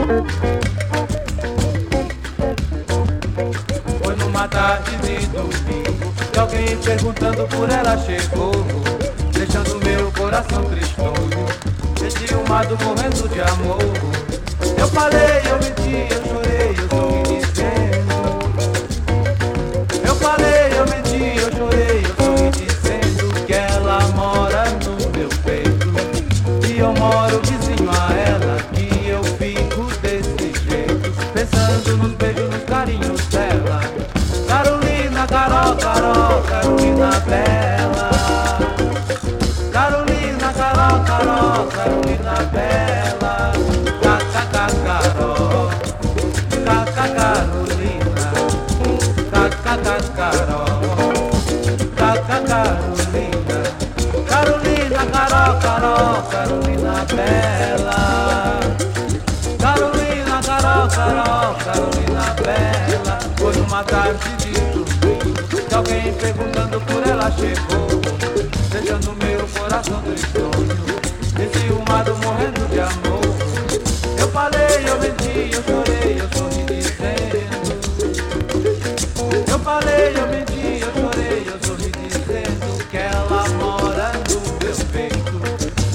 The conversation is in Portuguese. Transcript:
Foi numa tarde de domingo que alguém perguntando por ela chegou, deixando meu coração tristonho, desciumado, morrendo de amor. Eu falei, eu menti, eu chorei, eu sorri dizendo. Eu falei, eu menti, eu chorei, eu sorri dizendo que ela mora no meu peito e eu moro vizinho a ela, que eu fico desse jeito, pensando nos beijos, nos carinhos dela. Carolina, Carol, Carol, Carolina Bela. Carolina, Carol, Carol, Carolina Bela. Caca, Carol, caca, Carolina. Caca, Carol, caca, Carolina. Carolina, Carol, Carol, Carolina Bela. Carolina, Carol, Carol, Carolina Bela. Foi numa tarde de domingo que alguém perguntando por ela chegou,